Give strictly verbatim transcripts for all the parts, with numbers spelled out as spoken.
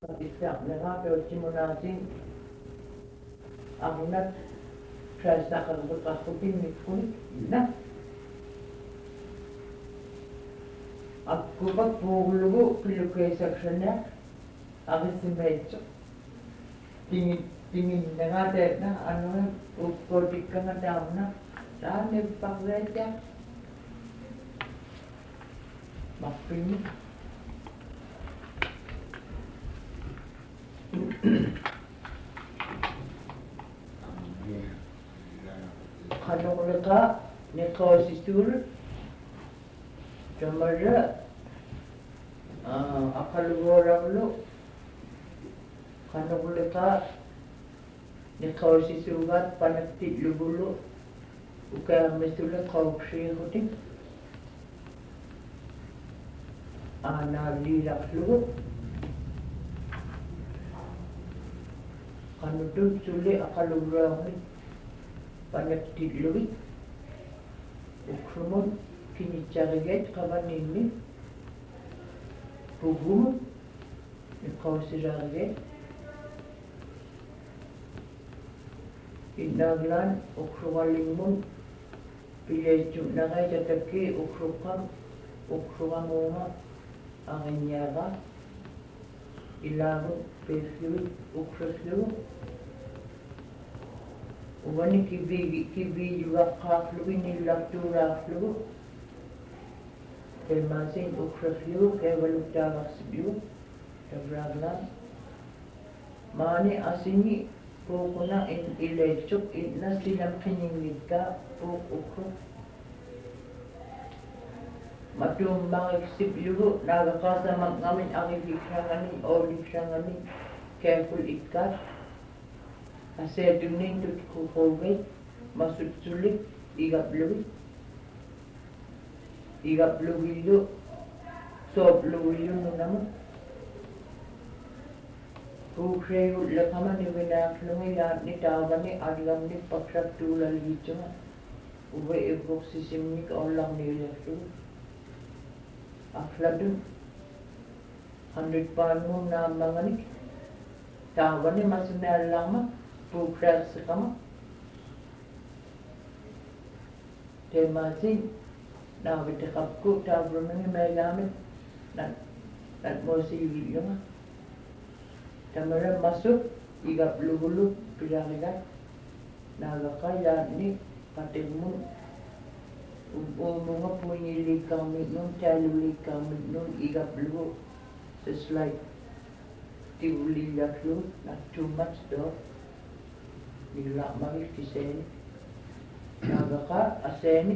Isaqneraapiuttimunaatin arunat trassaqerluqarrutin mikkunik inna akkupak puuglugu pilukeisaksaneaq arissimaiitsu tingi tinginneraataatna anuna ukkuutikkanga taamuna taanipparleita marpinni qanorleqa neqausissuul tamarra aqalugoorarlu qanorleqa neqausissuugaat panaktilugulu ukaammissulle qauqsiirutik aanaalliilarlugu qanutut sulle aqalugraamit panaktillugi ukrumun kinitsarigat qavanimmi pugum iqausiraarigat innaglan ukrugallimmun pileitsunneraitataki ukruqam ukrugamuuma arinniaga ilaagu peesluit ukraslugu uvani kivigi kivijugaqqaarlugi nillartuulaarlugu kelmaasin ukraslugu keevaluttaagarsilugu tavraglan maani asini puuquna in ileitsuk inna silam qininglikka puuq ukru matuummagiksiplugu naagaqaasamaqngamin aqiliksaangani ooliksangani keekul ikkaat aseetunnin tutkuqugay masutsulik igaplugi igaplugillu sooplugillu nunamu puuqseegu leqamani vinaaqlungi yaatni taavani allamni paksattuulalgitsunga uve ivuqsisimnik ollarniilerlugu afladun handritpaanmuun naammanganik taavani masuneallarma puuqseersiqama teemaasin naaviteqapku taavrunangi meelaamit nat natmoosiigillunga tamara masuk igaplugulu pilarigat naagaqa yaatni qatigmun umunga puingilikkaarmitnun taalulikkaarmitnun igaplugu just like tivulillarlugu not too much though nillarmagil kiseeni naagaqa aseeni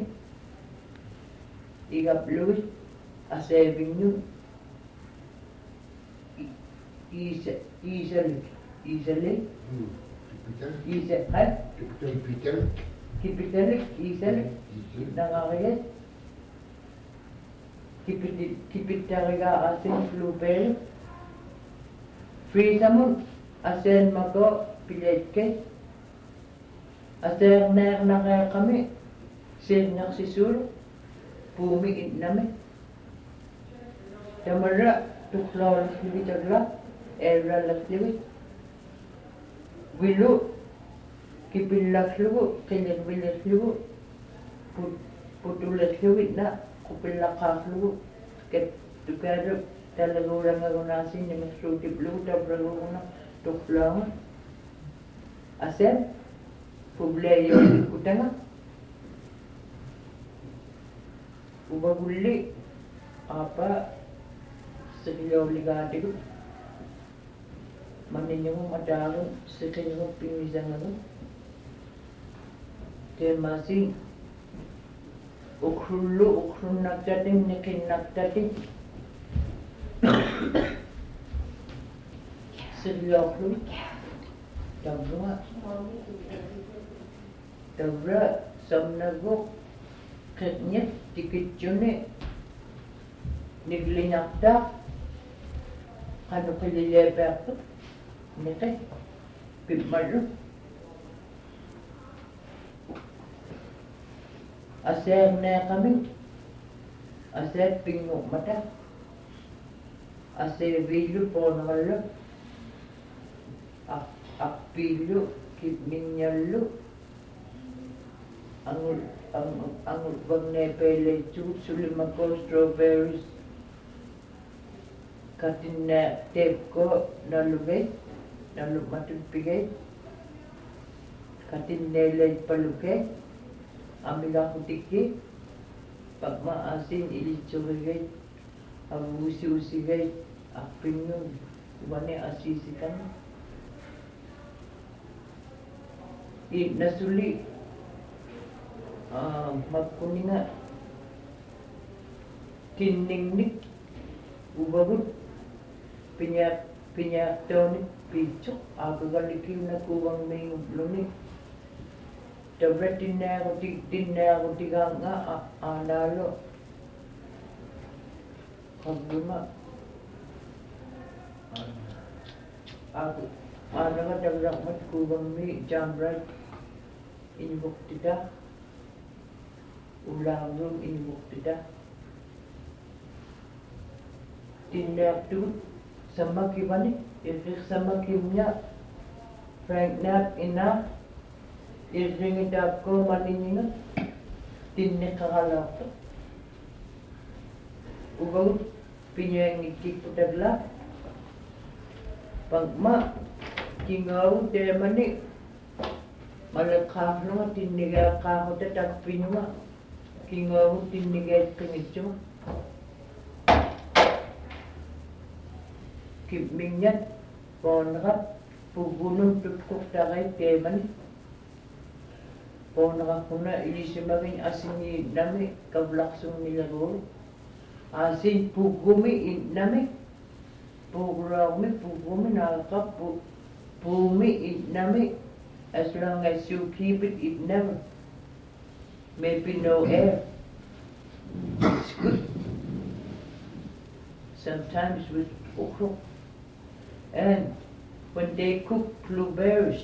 igaplugu aseevinnun Isa Isalik Isalik Isa hat Kipitalik Kipitalik Isalik nangariget kipit kipitariga asin flupel frisamun asen mako piletke aser ner naqeqami sirnarsisul puumi innami tamarra tuqlaulakivitagla erralaklivi willu kipillaklugu qilirvilirlugu putulaklugu na kupillaqaarlugu ket tukaadu talaguulangagunaasin nimisruutiplugu tavraguguna tuqlaanga asen publeeyolikutanga ubagulli apa sikiloligaatigu maninyamu madagu sikinyamu pimisangagu teemaasin ukrullu ukrunnattatin niqinnattatin siryoqlu tavra tavra samnagu qitnyat tikitjuni niglinaqta qanuqilileepaaqput niqi pimmallu aseerneeqamin aseet pinguqmata aseeviillu poongallu appilu kipminjallu angul angul angul vagne pele chu sulimako strawberries katinna tepko naluge nalu matupige katinne le paluke amila hutiki pagma asin ilichurige abusi usige apinnu wane asisikan i nasuli uh, magkuninga tinningnik ubagut pinyak pinyak tawnik pichok agagalikiw na kuwang may lunik tablet din na ako din na ako tiga nga analo kaguma ako ano nga tablet mat kuwang may jambrad inibok tida ulang inibok tida tindak tu sama kibani irik sama kimnya Frank Nap ina iring idap ko maninina tinne kagalak to ugaw pinyang itik putagla pagma kingaw demani malakah no tinniga ka ko tak pinyuma kingaw tinniga kengityo kipminyan ponrap pugunong tutkok takay teman ponrap kuna ilisimagin asini nami kablaksong nilagol asin pugumi nami pugurami pugumi nakaka pumi nami as long as you keep it it never maybe no air it's good sometimes with okra. And when they cook blueberries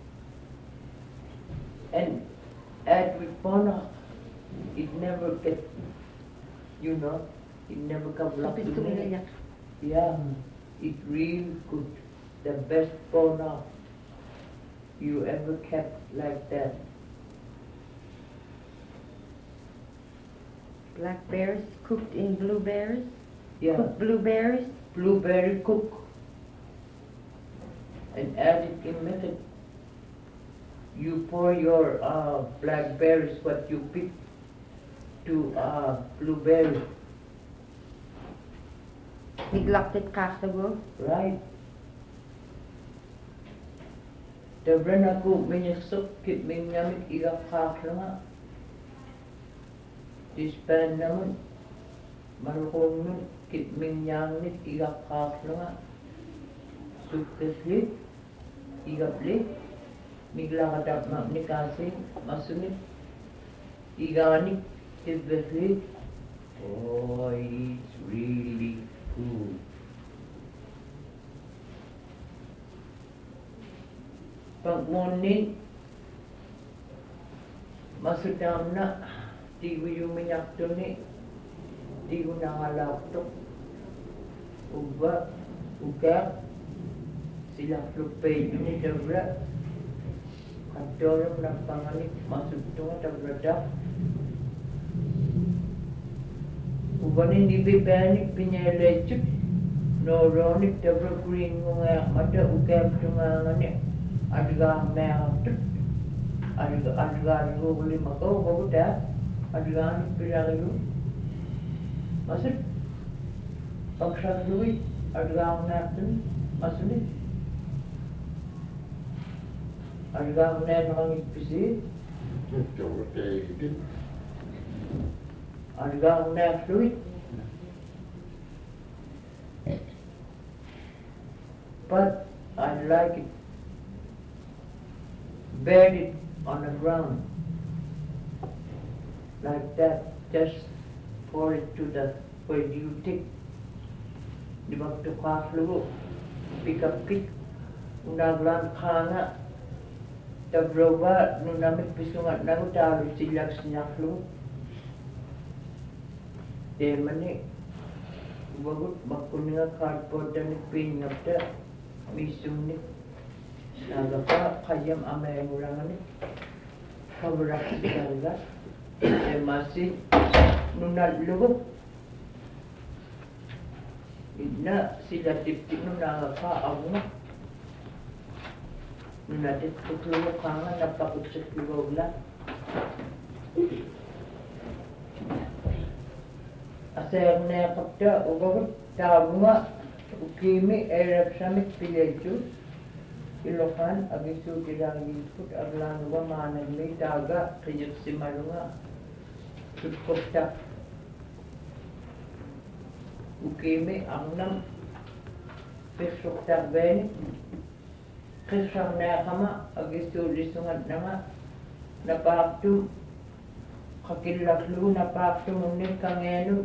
and add with bona, it never get, you know, it never comes up to me. Yeah, it really good. The best bona you ever kept like that. Blackberries cooked in blueberries? Yeah. Cooked blueberries? Blueberry cook. And add it in method. You pour your uh, blackberries, what you pick, to uh, blueberry. Neglected kasago? Right. Dabran ako minyaksok, kit minyamit igakak lang. Dispan naman, marukong nun, kit minyamit igakak lang. Sukaslit, igaplit, miglakadap magnikasi, masunit, iganik, tibaslit. Oh, it's really good. Pagmunin, masudam na, di ko yung minyak to ni, di ko nangalap to. Uba, ugap, sila flupay yun ni Dabra. Kadorong ng pangalit, masuk to nga Dabra. Ubanin di bibanik pinyalechut, noronik Dabra green nga mata ugap to nga nga ni. Adga mehatut, adga adga ruguli mako baguda, adga ni pilariyo. Masuk, pagsak duwi, adga natin, masunit. Adga na nang ipisi. Adga na fluid. But I like it. Buried it on the ground like that. Just pour it to the where you take the back to flu. Pick up pick. Unaglan kana. The broba no namit pisungat nagutalo silak sinaklo. Demani bagut makuninga cardboard and pinyapta misuni Nagapa kayam amay ngurangan ni kaburak sikarga e masih nunal lugo ina sila tipti nunal ka awna nunal tipti lugo kanga napakutsit lugo la asal ne kapta ugo tabunga ukimi erap samit pileju Ilokan agisu tidak ikut aglan wa mana ni daga kejut simarunga ikuttak ukimi angnam pesoktak ben kesang na kama agisu lisungan nama napaktu kakilaklu napaktu munir kangenu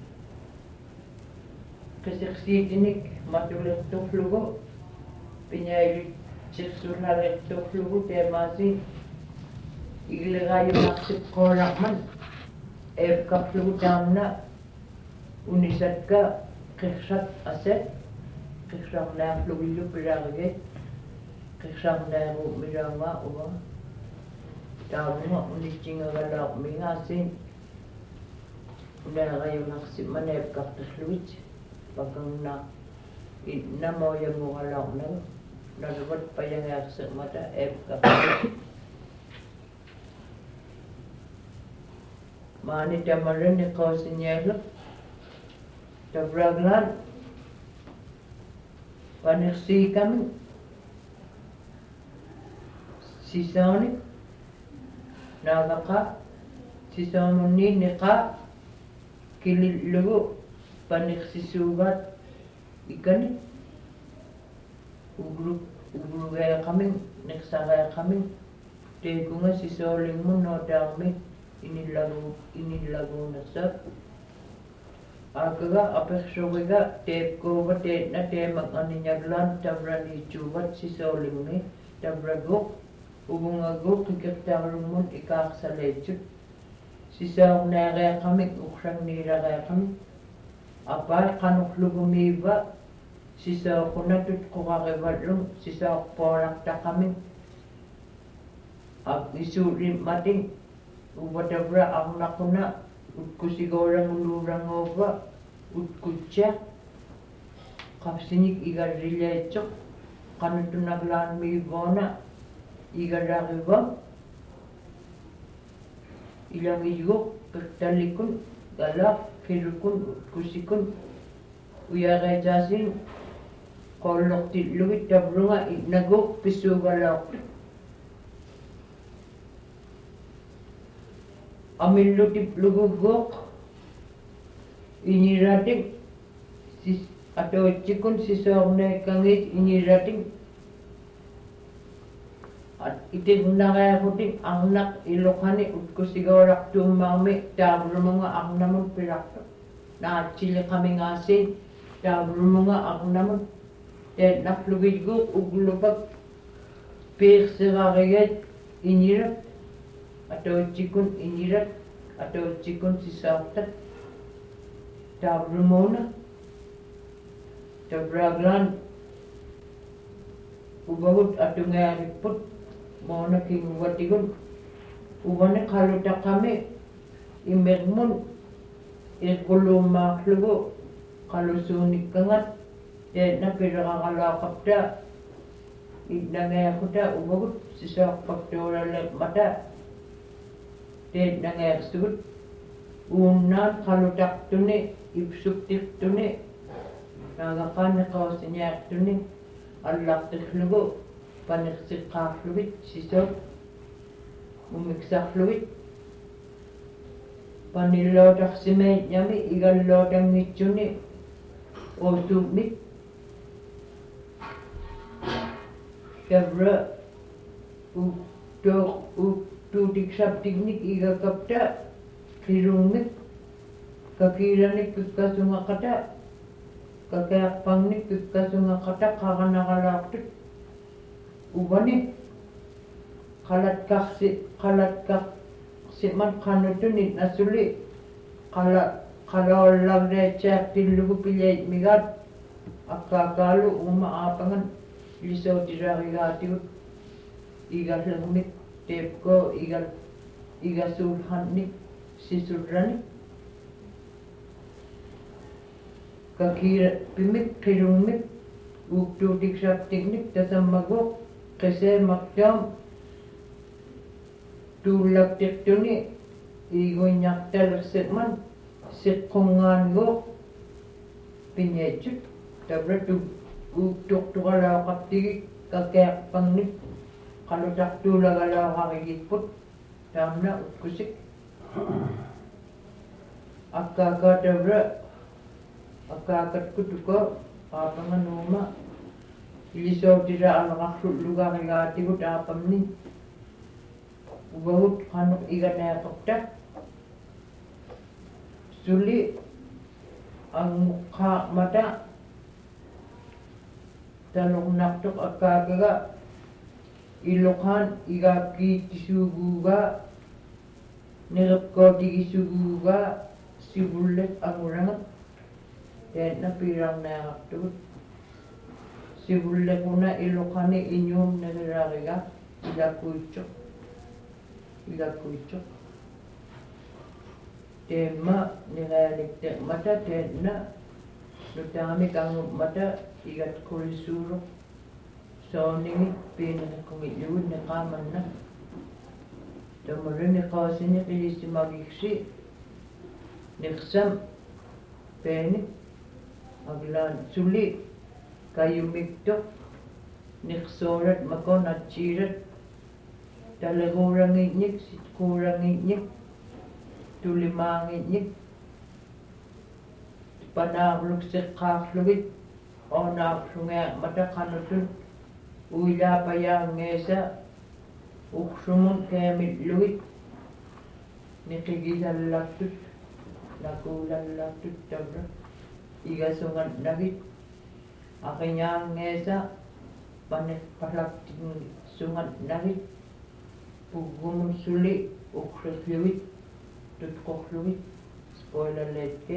keseksidinik matulit tuflugo pinyailit Sirsunal toflugu temasi iglegayo naksip korakman ef kaflugu tamna unisat ka kiksat aset kiksang na flugilu piragit kiksang na miranga uwa tamna uniscinga galak mingasin unagayo naksip man ef kaflugu bagang na na mo yang galak na Nagawad pa yung yaksa mata F kapit. Mani tamarin ni kausinyelo. Tabraglan. Paniksi kami. Sisoni. Nagaka. Sisoni ni ka. Kililugo. Paniksi sugat. Ikan Ugru ugru gaya kami neksa gaya kami tegunga si soling mo no dami ini lagu ini lagu nasa agaga apeksoga tep ko bate na te magani nyaglan tabrani chubat si soling ni tabrago ubunga go kikirtarumon ikak sa lechut si sa na gaya kami ukrang nira gaya kami apa kanuk lugumiba Sisa kuna tut kukakibalong, sisa porak ta kami. Ag isurin mating, ubadabra ang nakuna, utkusigorang ulurang oba, utkutsa. Kapsinik igarilya ito, kanuto naglaan mi ibona, igarakiba. Ilang igo, kaktalikun, galak, kirukun, utkusikun, uyagay jasin, Kolok tiluit tabrunga nagok pisugalok. Amin lutip lugugok. Inirating sis atau cikun sisong na kangit inirating. At itin na kaya kuting ang nak ilokani utko sigarak tumami tabrunga ang namun pirakto. Na chile kami ngasin tabrunga ang namun Dan naflugid ko uglubag persirarigat inirat atau cikun inirat atau cikun sisautat tabrumona tabraglan ubagut atau ngariput mona king watigun ubane kaluta kami imermun irkulum maklugo kalusunik kangat Dan na pinakakalakap da, nangaya ko da, umagot, sisak pagtura lang mata. Dan nangaya sugot, unan kalutak to ni, ipsuktik to ni, nagakan na kausinyak to ni, alaktik lugo, paniksik ka fluid, sisak, umiksak fluid. Panilodak si may nyami, igalodang mityo ni, o tumik. Kabra u to u tu diksap tiknik iga kapta kirungnik kakiranik kasunga kata kakayak pangnik kasunga kata kakana kalaktik ubani kalat kaksi kalat kaksi man kanutunit nasuli kala kalau lagre cek tilugu pilih migat akakalu uma apangan lisotirarigaatigut igallermik teepko igal igasulhannik sisurranik kakira pimik kirummik uktuutiksaptiknik tasammaguq qiseemartaam tuullaktiqtuni iguinñartalersetman siqqungaanguuq pinyeechut tabratu uktuqtuqalaaqartigik kakeaqpannik qalutartuulagalaaqarigitput taamna ukkusik akkaakaa tabra akkaakatkutuko aapanganuuma ilisootira alaqarlullugaarigaatigut aapamni uvagut qanuq iganeaqarta suli anguqqaaqmata taluqnartuq akkaakaga iluqaan igaakkiittisuuguuga nireqqootigisuguuga sivullet angurangat teenna piirarneaqartugut sivullequna iluqani iñuum neriraariga ilakuitsuq ilakuitsuq teemma niraanikteqmata teenna nutaamik angummata igatkurissuuruq sooningit piinequngillugut neqaamanna tamurri niqaasini qilissimagiksi niqsam peenik aglaan suli kayumiktoq niqsoorat makon atsiirat talequurangiitnik sitquurangiitnik tulimaangiitnik panaaqluk seqqaarlugit oonaarlungeaqmata qanutun uilaapayaangeesa uqsumun keemitlugit niqigisallattut nakuulallattut tabra igasungatnagit aqiñaangeesa paneqqalaktin sungatnagit puggumun suli uqriqlugit tutqorlugit spoilerleetke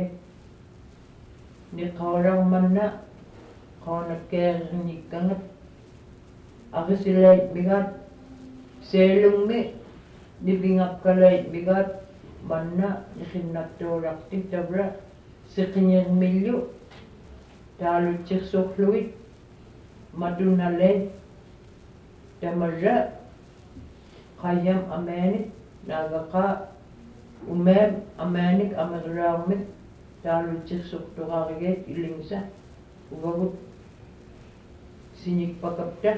niqaolarmanna qaonakkeernikkangat aqisilait migaat seelungmi nipingakkалайт migaat manna niqinnattuulaqtik tabra siqiñermillu taalutsiksuqlugit matunaleit tamarra qayyam amaanik naagaqa umeem amaanik ameqraarmik taalutsiksuqtuqaarigeet ilingsa uvagut sinikpakapta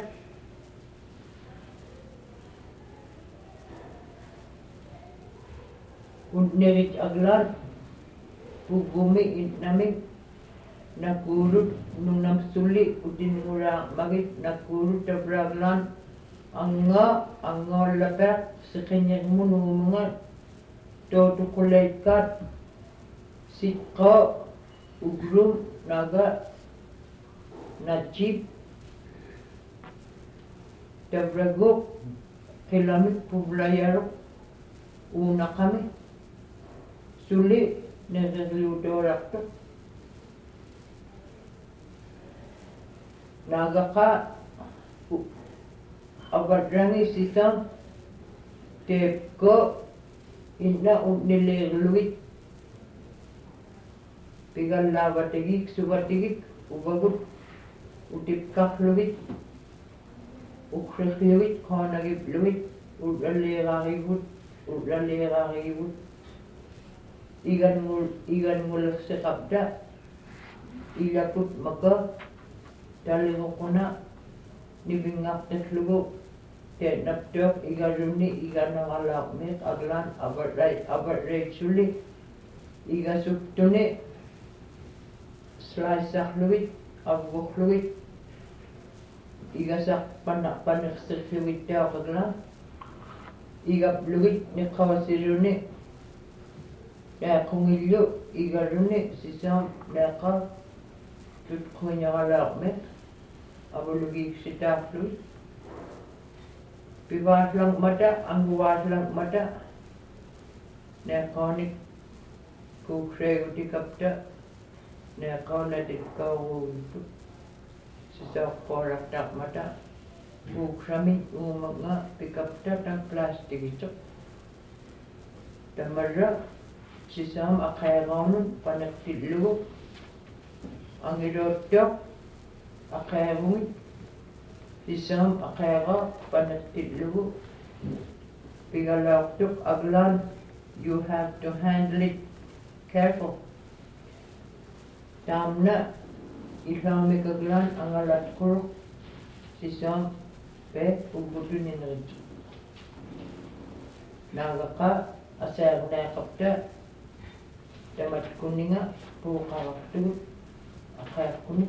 unnerit aglar puggumi innamik nakurut nunamsuli utinnguraaqmagit nakurut tabraaglaan anga angoollapa siqiñermunuumunga tootuquleikkaat siqqa ugrum naga najib tabraguq qilamik puvlayaruq uunaqami suli neqerliutooraqtuq naagaqa avarrangi sisam teepko inna unnileerlugit pigallaavatigik suvatigik uvagut utipqarlugit uqriqlugit qaanagipluit ullalleeraarigut ullalleeraarigut igangul igangullerseqapta ilakut maka taliruquna nipingartalllugu teennaptuaq igalunni iganaqalaaqmiq aglaan avarrai avarreitsuli igasuktuni slicearlugit avguqlugit igasarpanna paneqserlugittaaqaglaan igaplugit niqqavasiruni naaqungillu igalunni sisaam naaqa tutquiñaralaaqmiq avulugiiksitaarlugit pivaarlangmata anguvaarlangmata naaqaanik kuukseegutikapta naaqaanatikkaurugittu sisaqqualaqtarmata uuksami uumanga pikapta ta plastikitsuq tamarra sisam aqaaqaunun panaqtillugu angiluuttuq aqaagumit sisam aqaaqa panaqtillugu pigalaartuq aglan. You have to handle it careful. Tamna islaamikaglan angalatkur sisam pe ugutuninrit. Nagaqa asaarnaaqapta tamatkuninga puuqarartu aqaaqquni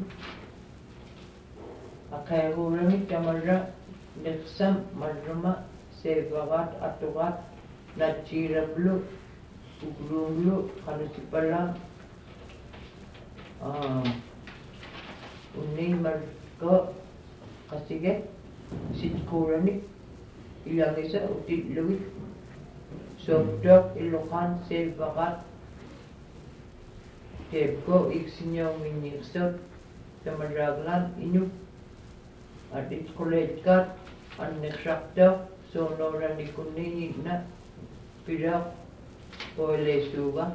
aqaaguuramik tamarra niqsam marruma seevagaat atugaat natsiirablu ugluumlu qanusipalam unnimarko qasige sitquuranik ilangisa utillugit soqtoq illuqan seevagaat teepko iksinyaunginniiqsot tamarraaglan inu adit kolleetkaat anniqsaqtoq soonoorannikunniinna pidaq poilesuuga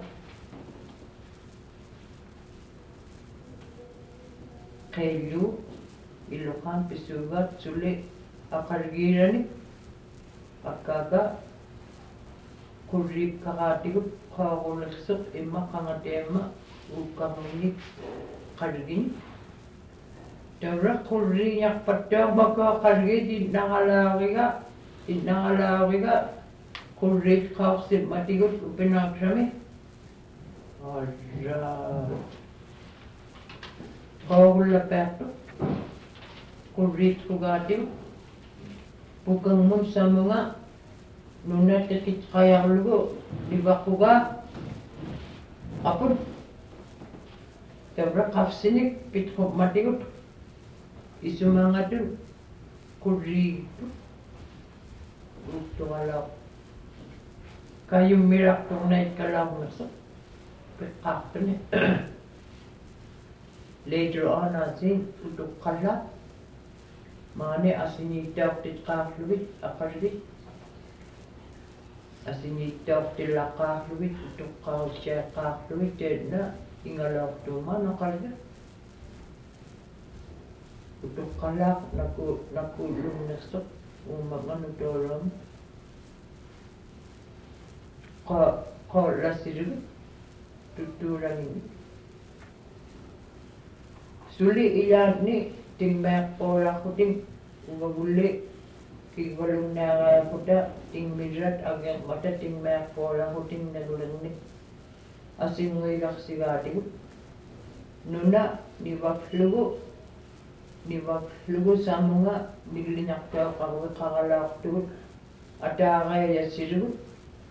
qeillu illuqan pisuugaat suli aqargiirani akkaaga kurriikkaqaatigut qaaqullersuq imma qangateemma uukkarminik qargin tawra qurriiñarpattuarmaka qargit innaqalaariga innaqalaariga kurriit qaarsimmatigut upinaaksami arra qaaqullapaartu kurriit qugaatigu pukangmun samunga nunatikit qayarlugu livaquga apun tawra qarsinik pitqummatigut isumangatun kurriittu uktuqalaaq kayummiraqtornaitkalaarnersa peqqaartuni later on asin utuqqalla maane asiniittaortitqaarlugit aqarvit asiniittaortillaqqaarlugit utuqqarussiaqqaarlugit teetna ingalaortuuma naqalga utuqqalaaq naku nakullunnersoq uumaqanutoolum qa qoollasirugu tuttuulangini suli ilaanni timmeeqqoolaqqutin uvagulli kigvalunnaaraaquta timmirrat agermata timmeeqqoolaqqutin nagulanni asinguilarsigaatigu nuna nivaklugu nivaklugu samunga nillinartaaqarui qaralaartugut ataaqayassilugu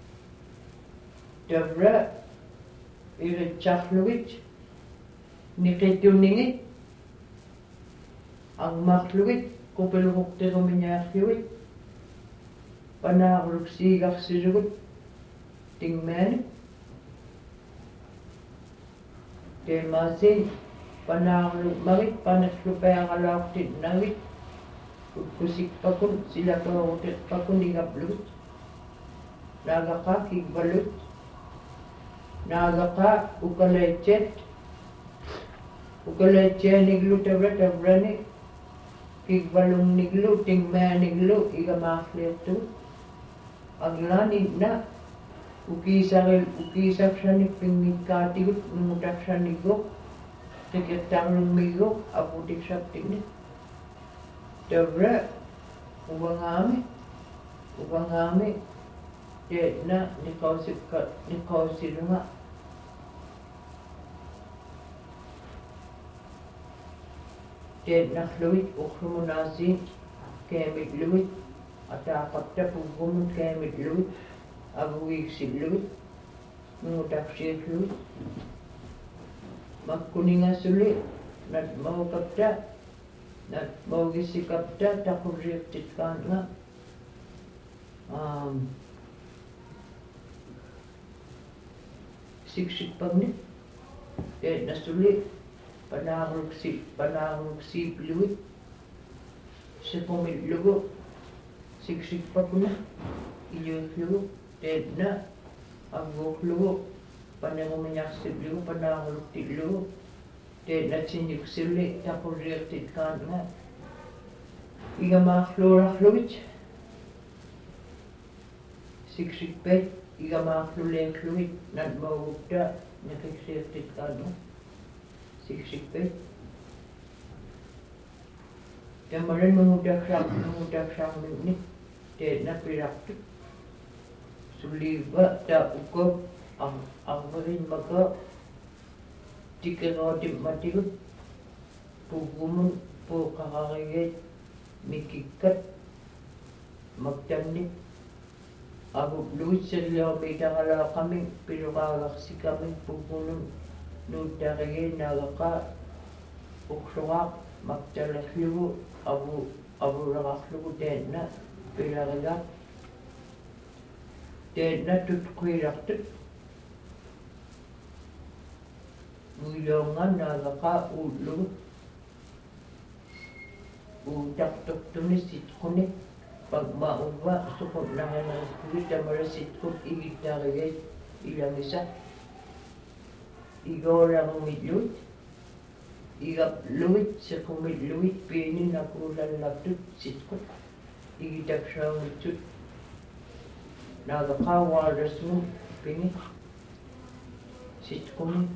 tavra iritsarlugit niqittunningit angmarlugit kupeluqterumiñaarlugit panaarluk siigarsilugut tingmaani teemaasin panaarluk magit panallupearalaartinnagit ukkusikpakun silakoorutepakun igaplugut naagaqa kigvalut naagaqa ukalaitset ukalaitseaniglu tavra tavrani kigvalungniglu tingmaaniglu igamaarliirtu aglaninna ukiisaril ukiisaksanik pinngikkaatigut numutaksaniggoq tiqittarlummiiggoq aputiksaptinni tavra uvangaami uvangaami teetna niqausikka niqausilunga teetnarlugit uqrumunaasiin keemitlugit ataaqapta puggumut keemitlugit avugiiksillugit nungutaksiirlugit makkuningasuli natmaukapta natmaugissikapta taqurriiqtitkaanga um siksikpagni teetnasuli panaruksi panaruksi luit sepomil lugo siksik pakuna iyo lugo tedna agok lugo panangumanyaksip lugo panarukti lugo tedna tinyiksili tapurirtit kaanga iga maaflora luit siksik pet iga maaflulen luit nan mawukta nakiksirtit kaanga siksik Tamaran mengudak sak mengudak sak ni tedna piraktu suliba ta uko ang ang marin maka tikenodim matigu pugumun po kakakayay mikikat magtamni abu luit sila may dangala kami pinukagaksi kami pugunun nutakayay nagaka uksungak magtalasligo abu abu rakasligo tedna pilagagat tedna tutkuiraktu nguyongan nagaka ulu udak tuktuni sitkuni pag mauba sukot nangan ng spirit amara sitkot igitarigay ilang isa igorang midlut igap luit sa kumid luit pinin na kulan laptut sitkot igitak siya ngitut nagakawaras mo pinin sitkuni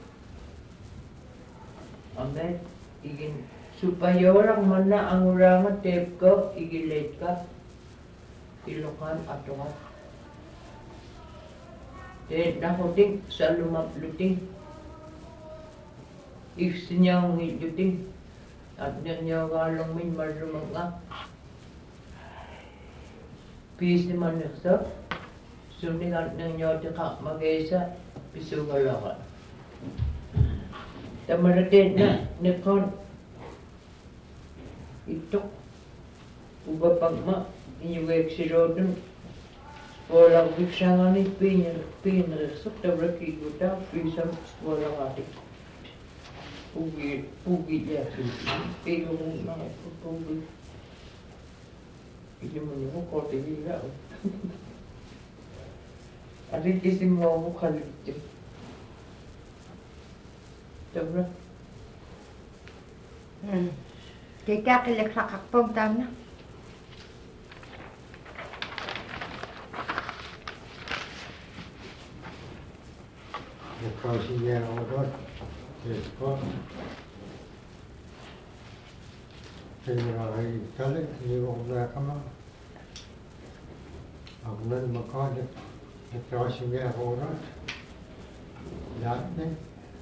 amet igin supaya orang mana ang urangan tep ko igilet ka ilokan atungan te nahoting sa lumapluting Iksnya ngiluting at niya galong min marumang nga pisi maneksa suningan niya tika magesa piso galakan tamaratin na nikon itok uba pagma inyuwek sirodun walang biksangan ni pinir pinresok tabraki guta pisam walang atik Pugi, pugi dia tu. Pero nak pugi. Ini menunggu kau tadi tak? Ada kisi mau bukan itu. Coba. Hmm. Kita kelak sakak pom tam na. Kau sini orang Yes, ko. Kaya ay kali ni mo na kama. Ako na makanya nagkawasi niya ako rin. Lahat din.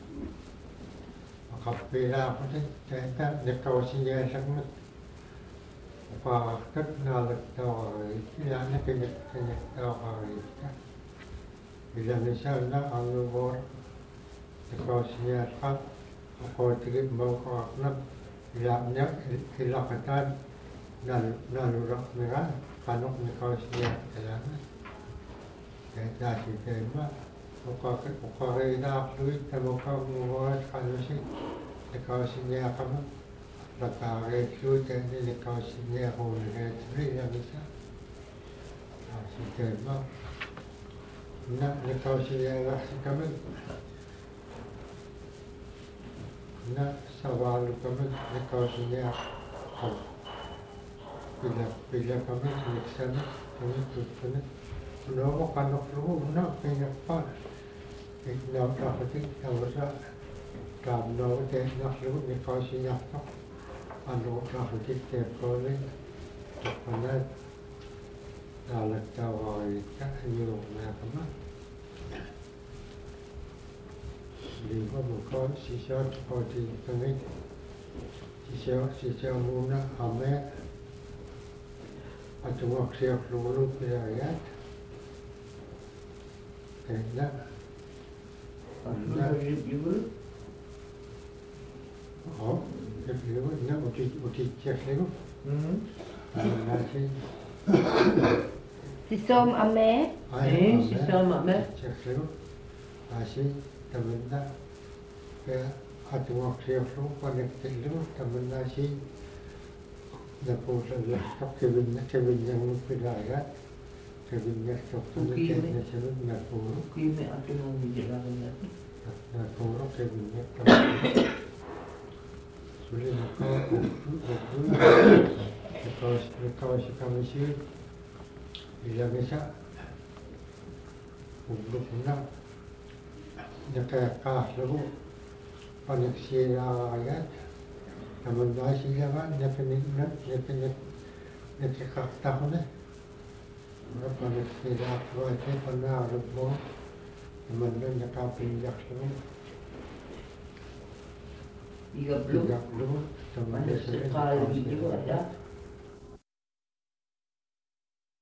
Makapila ako din. Kaya nagkawasi niya sa mga. Pakat nalat daw ay. Ilan na kinyak daw ay. Ilan na siya na ang lumor. Nekawasinya kan ako tigit mau ko aknab ilaknya ilakatan nal nalurak merah kanok nekawasinya kailangan kaya dasi tema muka muka reda fluid muka muat kalau si nekawasinya kamu bakare fluid dan nekawasinya ko nekawasinya yang bisa dasi tema nak nekawasinya lah kami na sawal kami nekawasinya ko bila bila kami neksana kami tutuna no kanok lu na pinyak pa ikna kapati awasa kamno te naklu nekawasinya ko ano kapati te kole panat dalat tawai ka yo na kama Lima bukan sisa seperti tengik sisa sisa muna ame atau waktu peluru periayat kena Anda juga oh peluru nak uti uti cek lego hmm nasi Si som ame. eh sisa mak me cek lego nasi temenna ke атуарсиорлу панактиллу таманнааси напуулаллартоқ кивинна кивиннангут пилаагаат кивиннартортуна кэннасалут напууру киме атунуммиларингат напууру кивиннартор сулимақа утту утту такаас такаас камиси илагаса уллукна накааққаарлугу панаксиилаарагаат таманнаасилава напаниннат напанат накеқартаруна панаксиилаартуаати панаарупмо таманнан накаапинниарлугу игаблу игаблу таманнасилаа манасеқаалвигуата